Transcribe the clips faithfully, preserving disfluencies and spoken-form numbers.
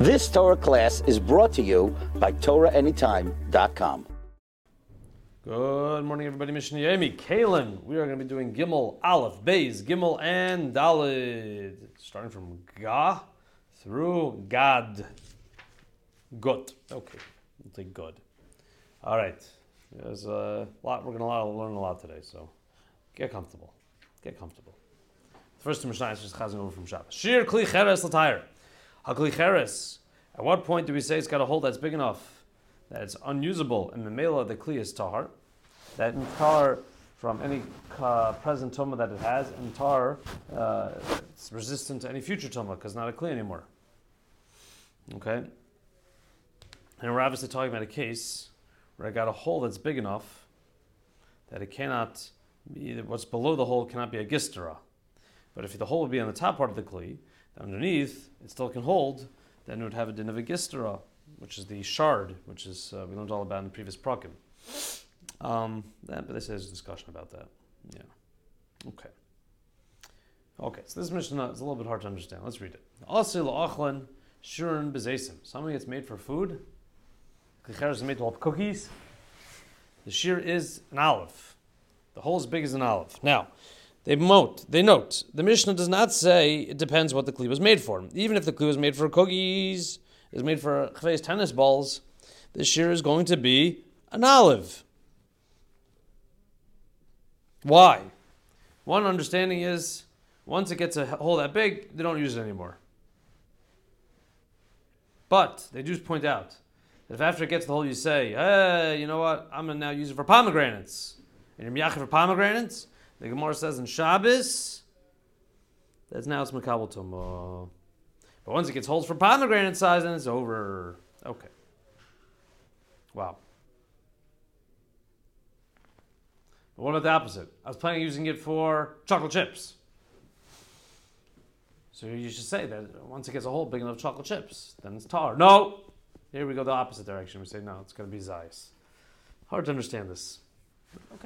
This Torah class is brought to you by Torah Anytime dot com. Good morning, everybody. Mishnah Yomi, Kalim. We are going to be doing Gimel, Aleph, Beis, Gimel, and Dalid. Starting from Ga through Gad. Good. Okay. We'll take good. All right. There's a lot. We're going to learn a lot today, so get comfortable. Get comfortable. The first two Mishnah is just chazing over from Shabbos. Shir Kli Cheres L'Tayr. HaKli Cheres. At what point do we say it's got a hole that's big enough that it's unusable, and the Memela, the Kli is Tahar, that in Tahar from any uh, present Tumah that it has, and Tahar uh, it's resistant to any future Tumah because it's not a Kli anymore. Okay? And we're obviously talking about a case where I got a hole that's big enough that it cannot, be, what's below the hole cannot be a gistera. But if the hole would be on the top part of the Kli, underneath it still can hold, then it would have a din of a gistera, which is the shard, which is uh, we learned all about in the previous prakim. Um, that, but this is a discussion about that. Yeah. Okay. Okay. So this Mishnah is a little bit hard to understand. Let's read it. Asil achlan shurun bezesim. Something that's made for food. Klicheres is made to hold cookies. The shear is an olive. The hole is big as an olive. Now, they note, they note, the Mishnah does not say it depends what the kli was made for. Even if the kli was made for cookies, is made for chveis tennis balls, the shear is going to be an olive. Why? One understanding is, once it gets a hole that big, they don't use it anymore. But they do point out that if after it gets the hole you say, hey, you know what, I'm going to now use it for pomegranates, and you're miyachid for pomegranates, the Gemara says in Shabbos, that's now it's Makabel Tumah. But once it gets holes for pomegranate size, then it's over. Okay. Wow. But what about the opposite? I was planning on using it for chocolate chips. So you should say that once it gets a hole big enough chocolate chips, then it's tar. No! Here we go the opposite direction. We say, no, it's going to be zayis. Hard to understand this. Okay.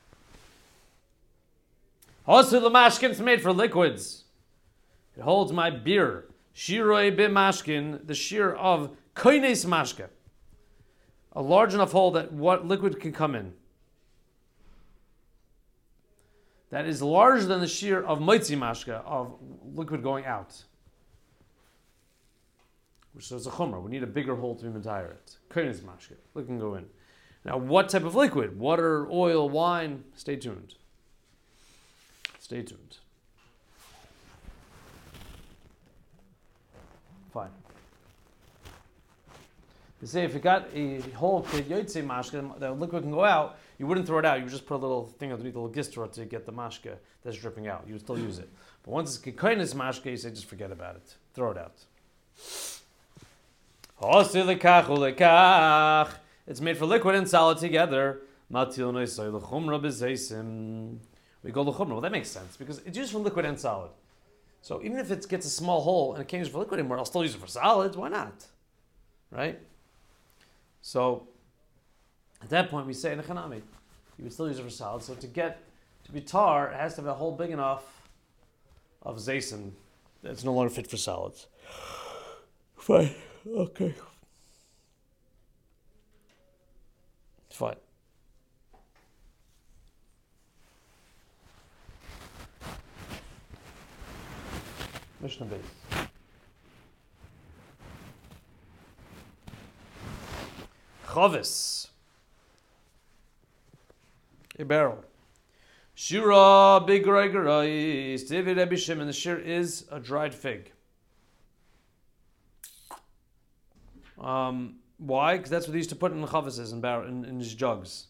Also, the mashkin is made for liquids. It holds my beer. Shiroi b'mashkin, the shear of koines mashke. A large enough hole that what liquid can come in. That is larger than the shear of moitzi mashke, of liquid going out. Which is a chumrah. We need a bigger hole to be entire it. Koines mashke. Liquid can go in. Now, what type of liquid? Water, oil, wine? Stay tuned. Stay tuned. Fine. They say if you got a hole kid yotzei mashke, the liquid can go out, you wouldn't throw it out. You would just put a little thing underneath, a little gistra to get the mashke that's dripping out. You would still use it. But once it's kikoinis mashke, you say just forget about it. Throw it out. It's made for liquid and solid together. We go l'chumra. Well, that makes sense because it's used for liquid and solid. So even if it gets a small hole and it can't use it for liquid anymore, I'll still use it for solids. Why not? Right? So at that point, we say in a chanami, you would still use it for solids. So to get to be tar, it has to have a hole big enough of zaysim that it's no longer fit for solids. Fine. Okay. Fine. Mishnah Beis. Chavis. A barrel. Shira big reigerais. David Rebbe Shimon. The shir is a dried fig. Um, why? Because that's what they used to put in the chavises and barrel in, in his jugs.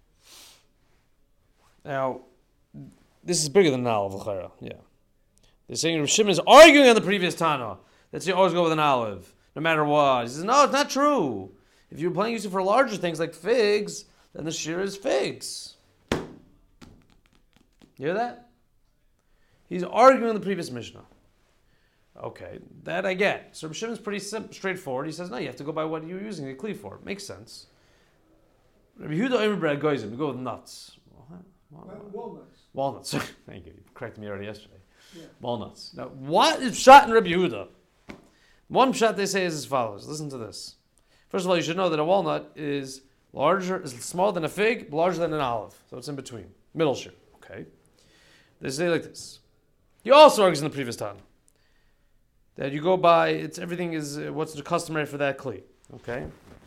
Now, this is bigger than an olive. Yeah. They're saying Rav Shimon is arguing on the previous Tana that you always go with an olive, no matter what. He says, no, it's not true. If you're planning to use it for larger things like figs, then the shear is figs. You hear that? He's arguing on the previous Mishnah. Okay, that I get. So Rav Shimon's pretty simple, straightforward. He says, no, you have to go by what you're using the kli for. Makes sense. Rabbi Yehuda Omer bread goes in. We go with nuts. Walnuts. Walnuts. Thank you. You corrected me already yesterday. Yeah. Walnuts. Now, what is shot in Rabbi Yehuda? One shot they say is as follows. Listen to this. First of all, you should know that a walnut is larger, is smaller than a fig, larger than an olive. So it's in between. Middle shear. Okay. They say like this. He also argues in the previous time that you go by, it's everything is uh, what's the customary for that kli. Okay.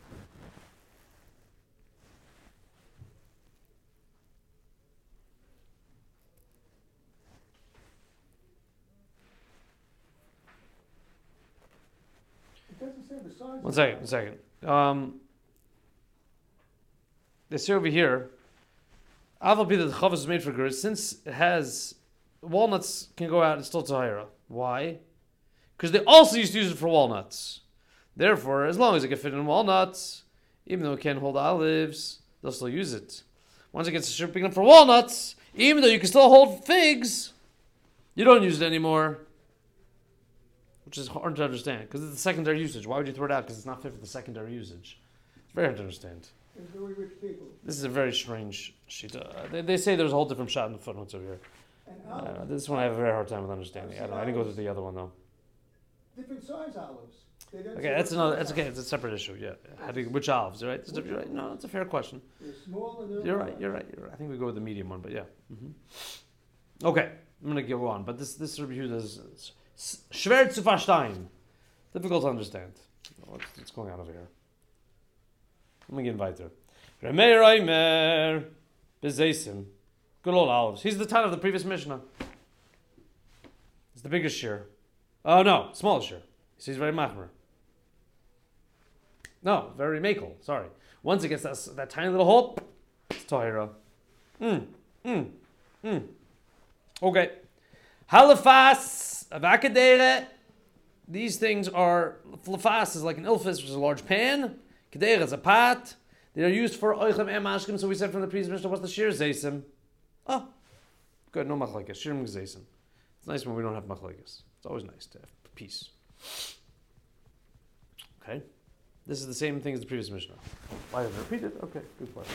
It doesn't say the size. One second, one second. Um, they say over here, Aval that the chavos is made for gers, since it has walnuts can go out, it's still tahira. Why? Because they also used to use it for walnuts. Therefore, as long as it can fit in walnuts, even though it can't hold olives, they'll still use it. Once it gets big enough for walnuts, even though you can still hold figs, you don't use it anymore. Which is hard to understand, because it's the secondary usage. Why would you throw it out? Because it's not fit for the secondary usage. It's very hard to understand. And very rich people. This is a very strange sheet. Uh, they, they say there's a whole different shot in the footnotes over here. And Uh, olives, this one I have a very hard time with understanding. I don't know. I didn't go through the other one though. different size olives. They don't Okay, say that's what another. size That's okay. olives. It's a separate issue. Yeah. How do you, which olives? Right? That's- You're right. No, that's a fair question. They're small and they're You're right. large. You're right. You're right. I think we go with the medium one, but yeah. hmm Okay, I'm gonna go on. But this this review is s- schwer zu verstehen. Difficult to understand. What's, what's going on over here? Let me get weiter. Remeir Reimer Bezeisim. Good old olives. He's the title of the previous Mishnah. It's the biggest shear. Oh no, smallest shear. He's very machmer. No, very makel. Sorry. Once it gets that, that tiny little hole, it's tahira. Mm, mm, mm. Okay. Halafas, avakadere. These things are, flafas is like an ilfis, which is a large pan. Kedera is a pot. They are used for oichem em ashkim. So we said from the previous Mishnah, what's the shir zaysim? Oh, good, no machlekes. Shir zaysim. It's nice when we don't have machlekes. It's always nice to have peace. Okay. This is the same thing as the previous Mishnah. Why did I repeat it? Okay, good question.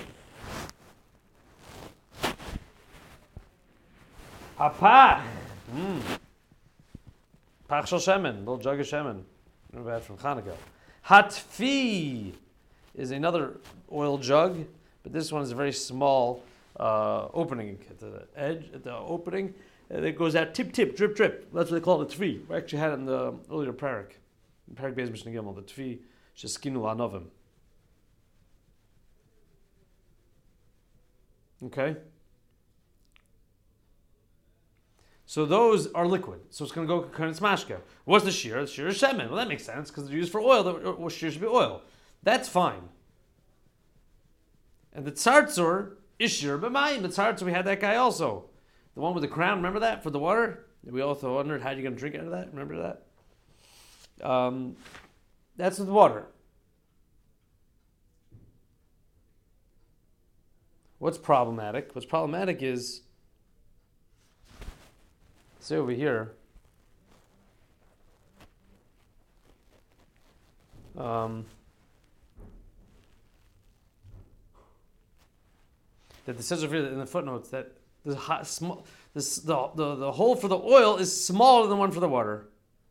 Hapach. Mm. Pach shel shemen, little jug of shemen. Remember that from Hanukkah. Hatfi is another oil jug, but this one is a very small uh, opening at the edge, at the opening. And it goes out tip tip, drip drip. That's what they call it, the tfi. We actually had it in the earlier parak, in parak Beis Mishnah Gimel, the tfi sheskinu lanovim. Okay. So those are liquid. So it's going to go karetz mashka. What's the shear? The shear is shemen. Well, that makes sense because they're used for oil. The shear should be oil. That's fine. And the tzartzur is shear b'mayim. The tzartzur, we had that guy also. The one with the crown, remember that? For the water? We also wondered how you're going to drink out of that. Remember that? Um, that's with water. What's problematic? What's problematic is, see over here, um, that it says over here in the footnotes that the, hot, small, this, the, the, the hole for the oil is smaller than the one for the water.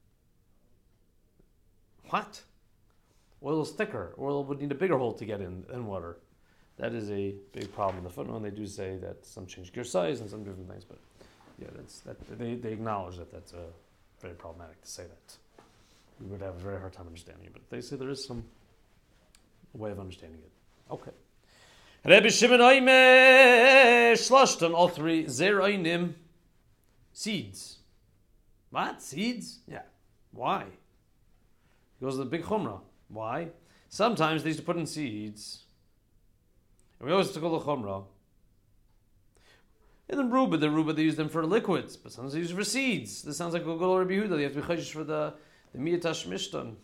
What? Oil is thicker. Oil would need a bigger hole to get in than water. That is a big problem in the footnote. And they do say that some change gear size and some different things, but yeah, that's that. They, they acknowledge that that's uh, very problematic to say that. We would have a very hard time understanding it, but they say there is some way of understanding it. Okay. Rebbe Shimon Oimer Shloshton, all three zeroinim seeds. What seeds? Yeah. Why? He goes to the big chumrah. Why? Sometimes they used to put in seeds. And we always took a the chumrah. And then ruba, the ruba they use them for liquids, but sometimes they use it for seeds. This sounds like a Gogol Rabbi Yehuda. You have to be chayshish for the the miyatash mishtan.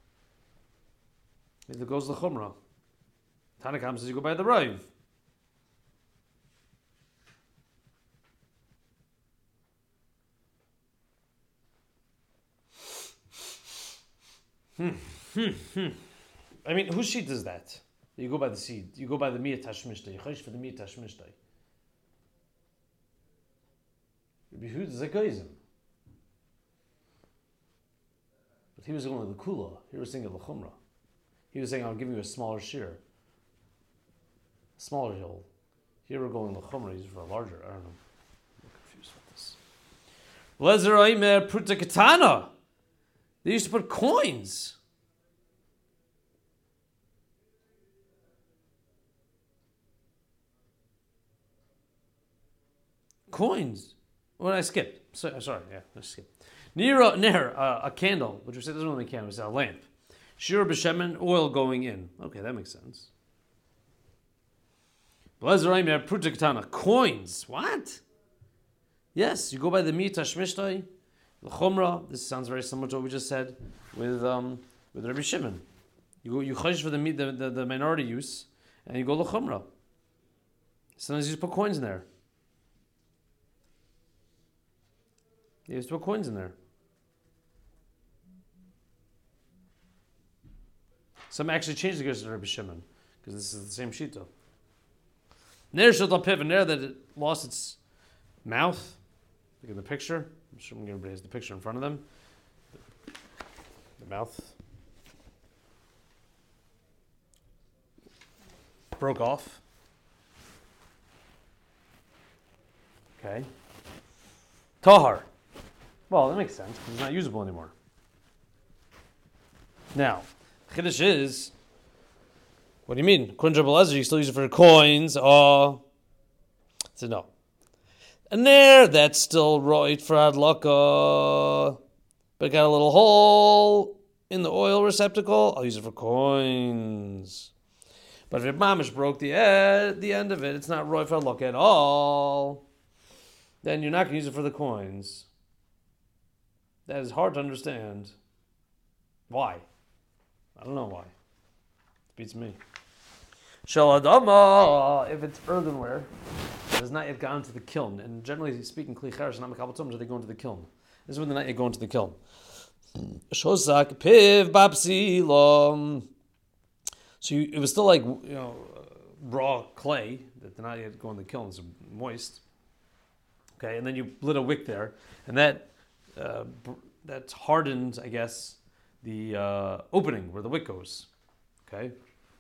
It goes the chumrah. Tanakam says you go by the rive. Hmm. Hmm. Hmm. I mean, whose sheet is that? You go by the seed. You go by the miyatash mishtai. You chayshish for the miyatash mishtai. Rabbi Yehuda is a geizim. But he was going with the kula. He was saying the chumrah. He was saying, "I'll give you a smaller shear, a smaller hill." Here we're going the chumrah. He's for a larger. I don't know. I'm confused with this. Lezer Aimer Pruta Katana. They used to put coins. Coins. What did I skip? So, sorry, yeah, I skipped. Near, near uh, a candle, which we said doesn't really mean a candle, it's a lamp. Shir b'shemen, oil going in. Okay, that makes sense. Blezerayim pruta katana, coins. What? Yes, you go by the mita shmishtai, the chumrah. This sounds very similar to what we just said with um with Rabbi Shimon. You go, you chayish for the, the the the minority use, and you go the chumrah. Sometimes you just put coins in there. You used to put coins in there. Some actually changed the gears to Rabbi Shimon because this is the same shita. Ner shel piv, and there that it lost its mouth. Look at the picture. I'm sure everybody has the picture in front of them. The, the mouth broke off. Okay. Tahar. Well, that makes sense because it's not usable anymore. Now, Chiddush is, what do you mean? Kunja Belezer, you still use it for coins? Oh, so no. And there, that's still right for Adlaka, but it got a little hole in the oil receptacle. I'll use it for coins. But if your mamish broke the end, the end of it, it's not right for Adlaka at all. Then you're not going to use it for the coins. That is hard to understand. Why? I don't know why. It beats me. Shaladama, if it's earthenware, it has not yet gone to the kiln. And generally speaking, kli cheres not mekabel tumah, they go into the kiln. This is when they're not yet going to the kiln. Shosak piv babsilom. So you, it was still like, you know, raw clay that they're not yet going to the kiln. It's moist. Okay, and then you lit a wick there, and that uh, that's hardened, I guess, the uh, opening where the wick goes. Okay,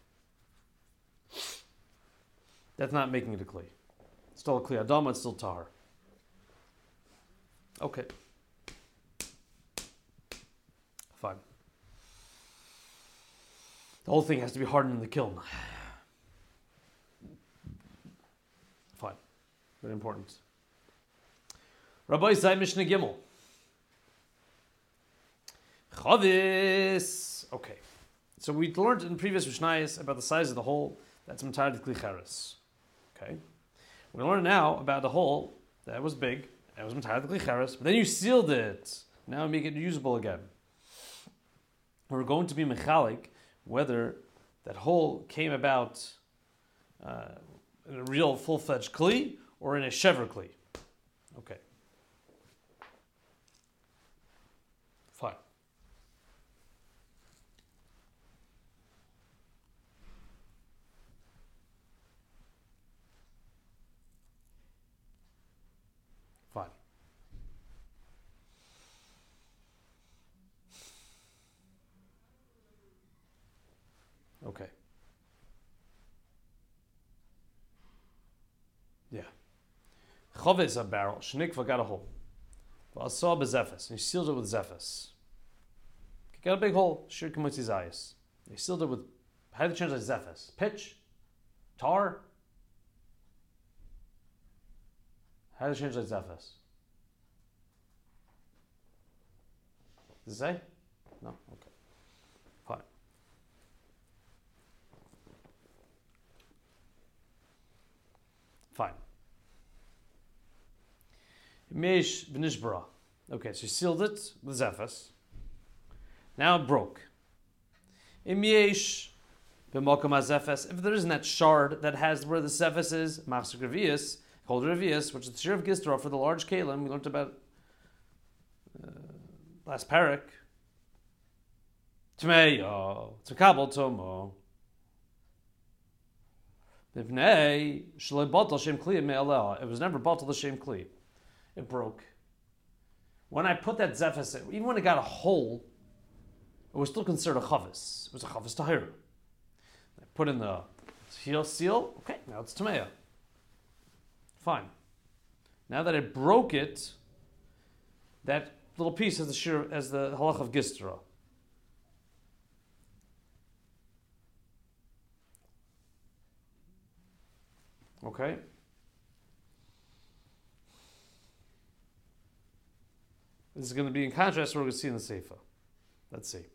that's not making it a kli. It's still a kli adama. It's still tar. Okay, fine. The whole thing has to be hardened in the kiln. Fine, very important. Rabbi Zay Mishnah Gimel. Chavis. Okay. So we learned in previous Mishnayos about the size of the hole. That's entirely kli cheres. Okay. We learn now about the hole that was big. That was entirely kli cheres. But then you sealed it. Now we make it usable again. We're going to be mechalik whether that hole came about uh, in a real full-fledged kli or in a shever kli. Okay. Fine. Fine. Okay. Yeah. Chav is a barrel. Shnikva got a hole. I saw bezefes, and he sealed it with zefes. He got a big hole, shir k'mutzi zayis. He sealed it with, how do you translate zefes? Pitch? Tar? How do you translate zefes? Does it say? No? Okay. Fine. Fine. Meish v'nishbara. Okay, so you sealed it with zefes. Now it broke. Im yesh b'mokom hazefes. If there isn't that shard that has where the zefes is, machzik revius, called revius, which is the shir of gistra for the large kalim we learned about uh, last parak. Tmeyo, tzakabel tomo. B'nei shloi batal shem kli me'aleh. It was never batal the shem kli. It broke. When I put that zefes in, even when it got a hole, it was still considered a chavis. It was a chavis tahira. I put in the heel seal. Okay, now it's tamea. Fine. Now that I broke it, that little piece has the shir, as the halach of gistra. Okay. This is going to be in contrast to what we're going to see in the Seifa. Let's see.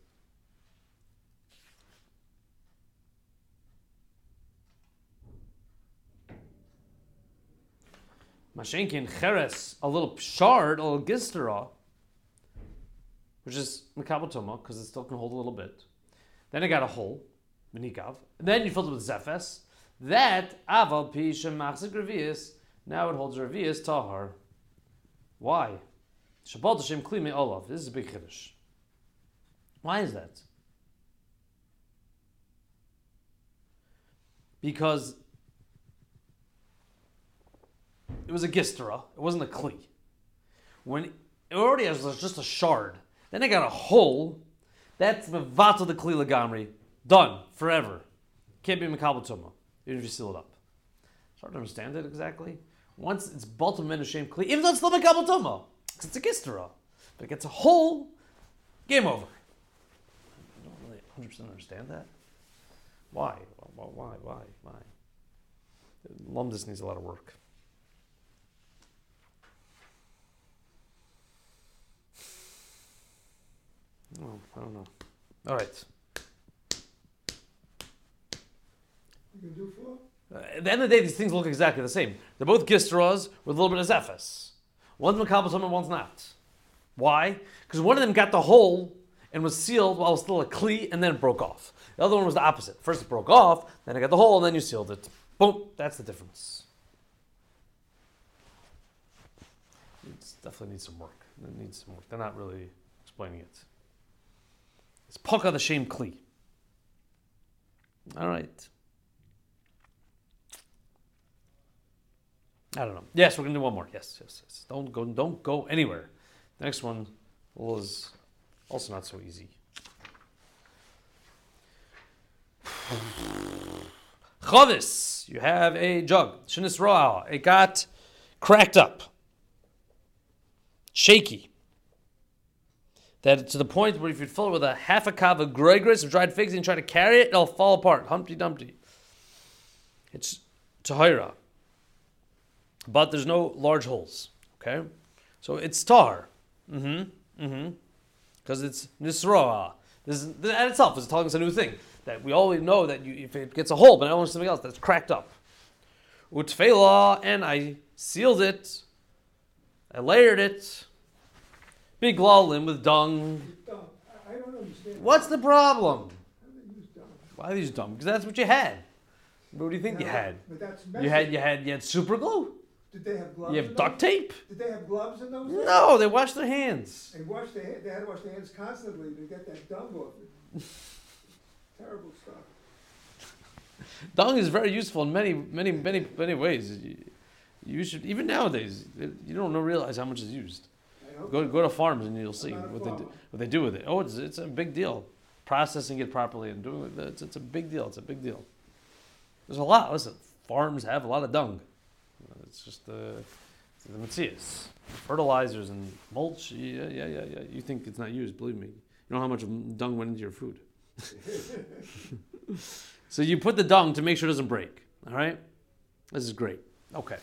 Mashenkin cheres, a little shard, a little gistera, which is mekabel tuma because it still can hold a little bit. Then I got a hole, menikav. Then you filled it with zefes. That aval pi shemachzik revius. Now it holds revius tahar. Why? Shabbat Hashem kli me olav. This is a big chiddush. Why is that? Because it was a gistera. It wasn't a kli. When it already has just a shard, then I got a hole. That's mevatel the kli lagamri. Done forever. Can't be mekabel tuma. Even if you seal it up. It's hard to understand it exactly. Once it's baltum men shem kli, even though it's still mekabel tuma, because it's a gistera, but it gets a hole. Game over. I don't really one hundred percent understand that. Why? Why? Why? Why? Why? Lumdus needs a lot of work. Oh, I don't know. All right. You can do four? Uh, at the end of the day, these things look exactly the same. They're both gistras with a little bit of zephes. One's makabel tuma, one's not. Why? Because one of them got the hole and was sealed while it was still a kli, and then it broke off. The other one was the opposite. First it broke off, then it got the hole, and then you sealed it. Boom. That's the difference. It definitely needs some work. It needs some work. They're not really explaining it. It's paka the shame kli. All right. I don't know. Yes, we're gonna do one more. Yes, yes, yes. Don't go. Don't go anywhere. The next one was also not so easy. Chavis. You have a jug. Shinis roa. It got cracked up, shaky. That to the point where if you fill it with a half a kav of gregris of dried figs and you try to carry it, it'll fall apart. Humpty Dumpty. It's tahira. But there's no large holes. Okay? So it's tar. Mm-hmm. Mm-hmm. Because it's nisroa. This is, that itself is telling us a new thing. That we always know that you, if it gets a hole, but I don't want something else that's cracked up. Utfela, and I sealed it. I layered it. Big lalim with dung. Dumb. I I don't understand. What's the problem? How do they use dumb? Why are these dumb? Because that's what you had. What do you think you No, had? But that's messy. You had you had you had super glue. Did they have gloves? You in have those? duct tape. Did they have gloves in those? days? No, they washed their hands. They washed their hand, they had to wash their hands constantly to get that dung off it. Terrible stuff. Dung is very useful in many many many many ways. You, you should even nowadays you don't know, realize how much is used. I hope Go so. go to farms and you'll see I'm not a what they do, farmer. what they do with it. Oh, it's it's a big deal. Processing it properly and doing it, it's, it's a big deal. It's a big deal. There's a lot. Listen, farms have a lot of dung. It's just the it's the Matthias. Fertilizers and mulch. Yeah, yeah, yeah, yeah. You think it's not used? Believe me. You know how much dung went into your food. So you put the dung to make sure it doesn't break. All right. This is great. Okay.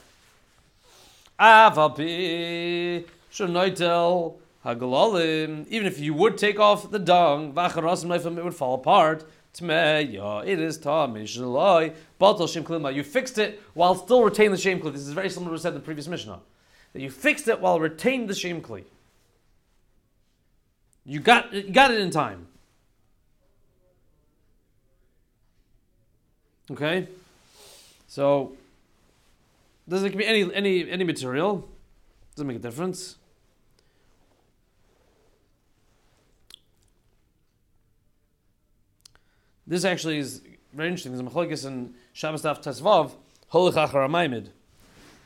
Avapi shenoitel hagalalim. Even if you would take off the dung, it would fall apart. Tmeya, it is tamishloi. Batal shem klima. You fixed it while still retaining the shem kli. This is very similar to what we said in the previous Mishnah. That you fixed it while retaining the shem kli. You got you got it in time. Okay, so doesn't be any any any material. Doesn't make a difference. This actually is very interesting. There's a machlokes in Shabbos Daf Tesvav, Holich Achar HaMaimed.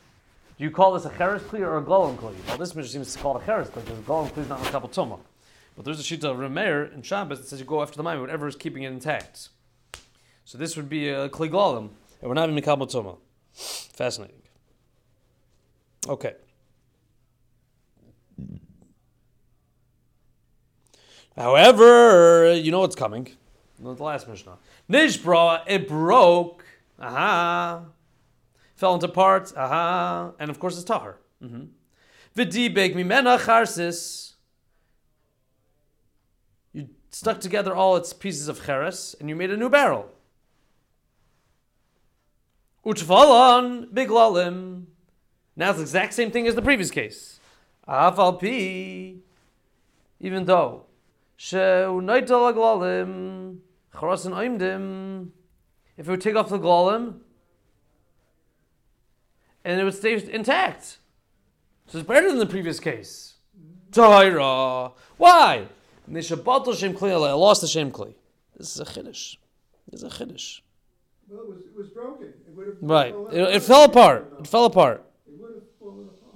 Do you call this a cheres kli or a golem kli? Well, this Mishnah seems to call it a cheres kli because a golem kli is not a couple tuma. But there's a shita of Rameir in Shabbos that says you go after the Maimon, whatever is keeping it intact. So this would be a Kli Glalim, and we're not in Mikabel Tuma. Fascinating. Okay. However, you know what's coming. Not the last Mishnah. Nishbra, it broke. Aha. Fell into parts. Aha. And of course it's tahar. V'dibek mimena charsis. You stuck together all its pieces of cheres and you made a new barrel. Uchvalon biglalim. Now it's the exact same thing as the previous case. Aval pi. Even though she'unaital aglalim charasin oimdim. If it would take off the glalim and it would stay intact. So it's better than the previous case. Taira. Why? Nishabatul shem kli alei. I lost the shem kli. This is a chiddush. This is a chiddush. Well, it was, it was broken. It would have Right. fallen It, it apart. fell apart. It fell apart. It would have fallen apart.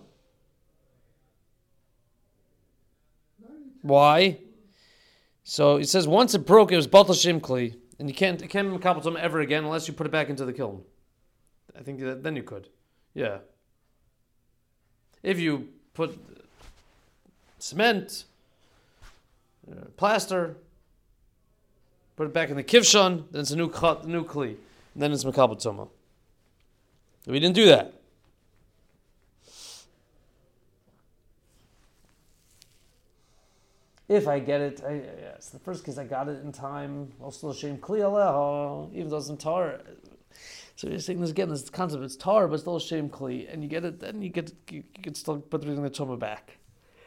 Why? So it says once it broke, it was batal shem kli, and you can't it can't be makabel tumah ever again unless you put it back into the kiln. I think that then you could. Yeah. If you put cement, uh, plaster, put it back in the kivshon, then it's a new cut, new kli, and then it's makabel tumah. We didn't do that. If I get it, I, yes, the first case I got it in time. Also, shem kli aleho, even though it's in tar. So you're saying this again, this concept, it's tar, but still shame kli, and you get it, then you get you, you can still put it in the tumah back.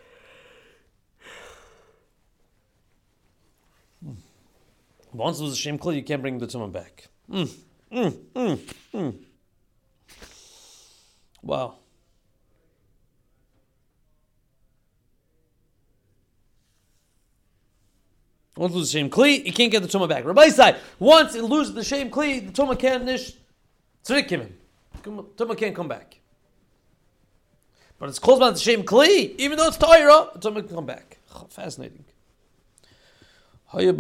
Mm. Once it was a shame kli, you can't bring the tumah back. Mm. Mm. Mm. Mm. Wow. Once it loses the shame kli, you can't get the tumah back. Rabbi side, once it loses the shame kli, the tumah can't nish. Tumah can't come back. But it's close by the shame kli, even though it's Torah, the tumah can come back. Fascinating. If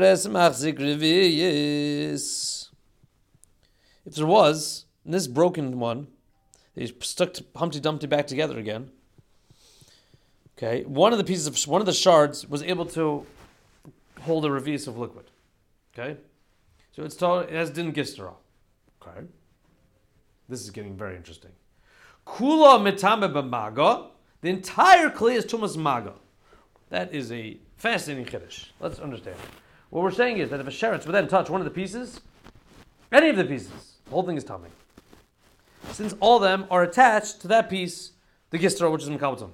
there was, in this broken one, they stuck Humpty Dumpty back together again. Okay, one of the pieces of one of the shards was able to hold a revis of liquid. Okay, so it's told it has din gistera. Okay. This is getting very interesting. Kula mitame b'maga. The entire kli is tumas maga. That is a fascinating chiddush. Let's understand. What we're saying is that if a sheretz would then touch one of the pieces, any of the pieces, the whole thing is tummy. Since all of them are attached to that piece, the gistra, which is mikabel tumah.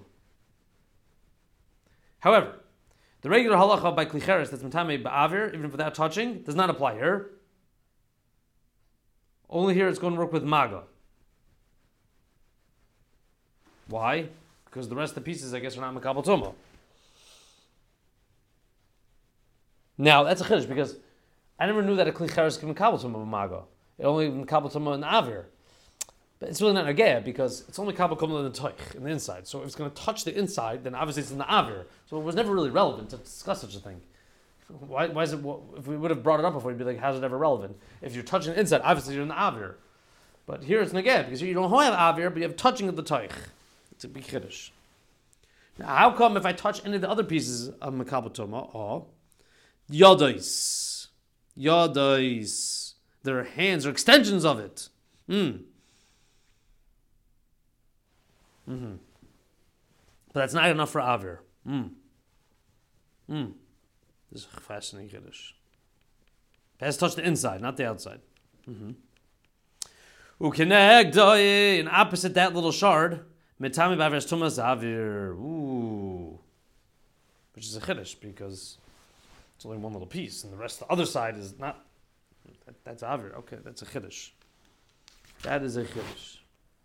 However, the regular halacha by kli cheres that's mitame ba'avir, even without touching, does not apply here. Only here it's going to work with maga. Why? Because the rest of the pieces, I guess, are not makabel tumah. Now, that's a chiddush because I never knew that a kli cheres can makabel tumah with maga. It only makabel tumah in the avir. But it's really not nagea because it's only makabel tumah in the toich, in the inside. So if it's going to touch the inside, then obviously it's in the avir. So it was never really relevant to discuss such a thing. Why, why is it, if we would have brought it up before, you'd be like, how's it ever relevant? If you're touching the inside, obviously you're in the avir. But here it's neged, because you don't have avir, but you have touching of the toich. It's a big chiddush. Now, how come if I touch any of the other pieces of makabel tumah, oh, yadais, yadais, their hands are extensions of it. Mm. Mm-hmm. But that's not enough for avir. Mm. Mm. This is a fascinating chiddush. It has to touch the inside, not the outside. Ukeneg and opposite that little shard, mitami b'aviras tumas avir. Ooh, which is a chiddush because it's only one little piece, and the rest, the other side is not. That, that's avir. Okay, that's a chiddush. That is a chiddush.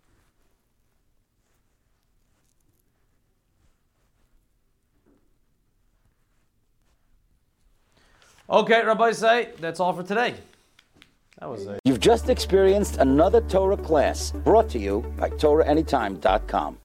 Okay, Rabbi say, that's all for today. That was a... You've just experienced another Torah class brought to you by Torah Anytime dot com.